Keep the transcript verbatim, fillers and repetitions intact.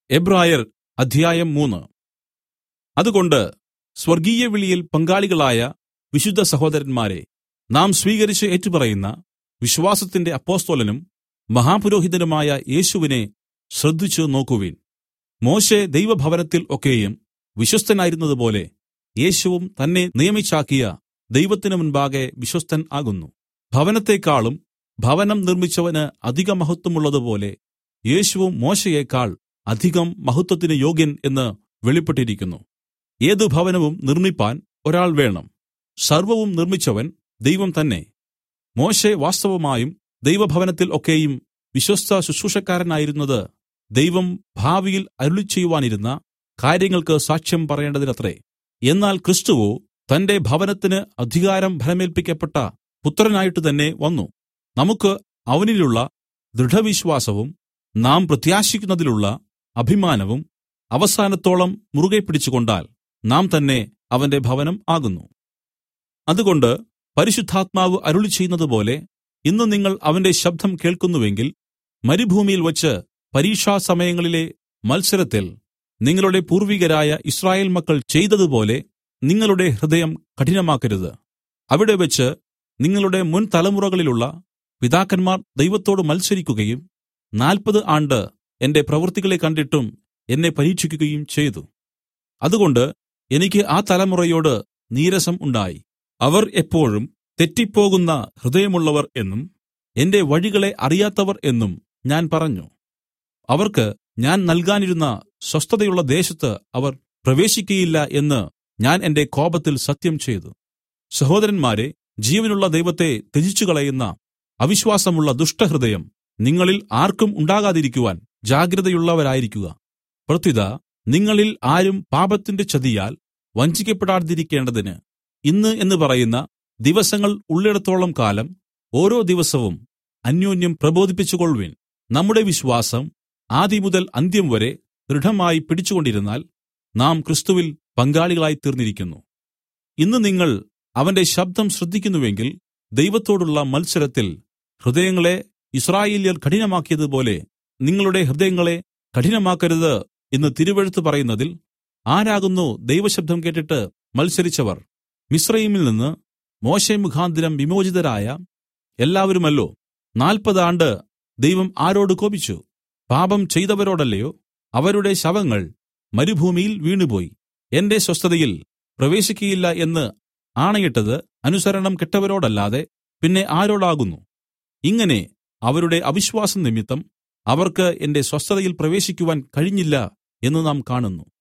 എബ്രായർ അധ്യായം മൂന്ന്. അതുകൊണ്ട് സ്വർഗീയ വിളിയിൽ പങ്കാളികളായ വിശുദ്ധ സഹോദരന്മാരെ, നാം സ്വീകരിച്ച് ഏറ്റുപറയുന്ന വിശ്വാസത്തിന്റെ അപ്പൊസ്തലനും മഹാപുരോഹിതനുമായ യേശുവിനെ ശ്രദ്ധിച്ചു നോക്കുവിൻ. മോശെ ദൈവഭവനത്തിൽ ഒക്കെയും വിശ്വസ്തനായിരുന്നതുപോലെ യേശുവും തന്നെ നിയമിച്ചാക്കിയ ദൈവത്തിന് മുൻപാകെ വിശ്വസ്തൻ ആകുന്നു. ഭവനത്തെക്കാളും ഭവനം നിർമ്മിച്ചവന് അധിക മഹത്വമുള്ളതുപോലെ യേശുവും മോശെയേക്കാൾ അധികം മഹത്വത്തിന് യോഗ്യൻ എന്ന് വെളിപ്പെട്ടിരിക്കുന്നു. ഏത് ഭവനവും നിർമ്മിപ്പാൻ ഒരാൾ വേണം. സർവ്വവും നിർമ്മിച്ചവൻ ദൈവം തന്നെ. മോശെ വാസ്തവമായും ദൈവഭവനത്തിൽ ഒക്കെയും വിശ്വസ്ത ശുശ്രൂഷക്കാരനായിരുന്നത് ദൈവം ഭാവിയിൽ അരുളിച്ചെയ്യുവാനിരുന്ന കാര്യങ്ങൾക്ക് സാക്ഷ്യം പറയേണ്ടതിനത്രേ. എന്നാൽ ക്രിസ്തുവോ തന്റെ ഭവനത്തിന് അധികാരം ഭരമേല്പിക്കപ്പെട്ട പുത്രനായിട്ട് തന്നെ വന്നു. നമുക്ക് അവനിലുള്ള ദൃഢവിശ്വാസവും നാം പ്രത്യാശിക്കുന്നതിലുള്ള അഭിമാനവും അവസാനത്തോളം മുറുകെ പിടിച്ചുകൊണ്ടാൽ നാം തന്നെ അവന്റെ ഭവനം ആകുന്നു. അതുകൊണ്ട് പരിശുദ്ധാത്മാവ് അരുളിച്ചെയ്യുന്നതുപോലെ ഇന്ന് നിങ്ങൾ അവന്റെ ശബ്ദം കേൾക്കുന്നുവെങ്കിൽ, മരുഭൂമിയിൽ വച്ച് പരീക്ഷാസമയങ്ങളിലെ മത്സരത്തിൽ നിങ്ങളുടെ പൂർവികരായ ഇസ്രായേൽ മക്കൾ ചെയ്തതുപോലെ നിങ്ങളുടെ ഹൃദയം കഠിനമാക്കരുത്. അവിടെ വെച്ച് നിങ്ങളുടെ മുൻ തലമുറകളിലുള്ള പിതാക്കന്മാർ ദൈവത്തോട് മത്സരിക്കുകയും നാല്പത് ആണ്ട് എന്റെ പ്രവൃത്തികളെ കണ്ടിട്ടും എന്നെ പരീക്ഷിക്കുകയും ചെയ്തു. അതുകൊണ്ട് എനിക്ക് ആ തലമുറയോട് നീരസം ഉണ്ടായി. അവർ എപ്പോഴും തെറ്റിപ്പോകുന്ന ഹൃദയമുള്ളവർ എന്നും എന്റെ വഴികളെ അറിയാത്തവർ എന്നും ഞാൻ പറഞ്ഞു. അവർക്ക് ഞാൻ നൽകാനിരുന്ന സ്വസ്ഥതയുള്ള ദേശത്ത് അവർ പ്രവേശിക്കയില്ല എന്ന് ഞാൻ എന്റെ കോപത്തിൽ സത്യം ചെയ്തു. സഹോദരന്മാരെ, ജീവനുള്ള ദൈവത്തെ ത്യജിച്ചുകളയുന്ന അവിശ്വാസമുള്ള ദുഷ്ടഹൃദയം നിങ്ങളിൽ ആർക്കും ഉണ്ടാകാതിരിക്കുവാൻ ജാഗ്രതയുള്ളവരായിരിക്കുക. പ്രത്യുത നിങ്ങളിൽ ആരും പാപത്തിന്റെ ചതിയാൽ വഞ്ചിക്കപ്പെടാതിരിക്കേണ്ടതിന് ഇന്ന് എന്ന് പറയുന്ന ദിവസങ്ങൾ ഉള്ളിടത്തോളം കാലം ഓരോ ദിവസവും അന്യോന്യം പ്രബോധിപ്പിച്ചുകൊൾവിൻ. നമ്മുടെ വിശ്വാസം ആദിമുതൽ അന്ത്യം വരെ ദൃഢമായി പിടിച്ചുകൊണ്ടിരുന്നാൽ നാം ക്രിസ്തുവിൽ പങ്കാളികളായി തീർന്നിരിക്കുന്നു. ഇന്ന് നിങ്ങൾ അവന്റെ ശബ്ദം ശ്രദ്ധിക്കുന്നുവെങ്കിൽ, ദൈവത്തോടുള്ള മത്സരത്തിൽ ഹൃദയങ്ങളെ യിസ്രായേല്യർ കഠിനമാക്കിയതുപോലെ നിങ്ങളുടെ ഹൃദയങ്ങളെ കഠിനമാക്കരുത് എന്ന് തിരുവെഴുത്ത് പറയുന്നതിൽ ആരാകുന്നു ദൈവശബ്ദം കേട്ടിട്ട് മത്സരിച്ചവർ? മിസ്രയീമിൽ നിന്ന് മോശെ മുഖാന്തരം വിമോചിതരായ എല്ലാവരുമല്ലോ. നാല്പത് ആണ്ട് ദൈവം ആരോട് കോപിച്ചു? പാപം ചെയ്തവരോടല്ലയോ? അവരുടെ ശവങ്ങൾ മരുഭൂമിയിൽ വീണുപോയി. എന്റെ സ്വസ്ഥതയിൽ പ്രവേശിക്കയില്ല എന്ന് ആണയിട്ടത് അനുസരണം കെട്ടവരോടല്ലാതെ പിന്നെ ആരോടാകുന്നു? ഇങ്ങനെ അവരുടെ അവിശ്വാസം നിമിത്തം അവർക്ക് എന്റെ സ്വസ്ഥതയിൽ പ്രവേശിക്കുവാൻ കഴിഞ്ഞില്ല എന്ന് നാം കാണുന്നു.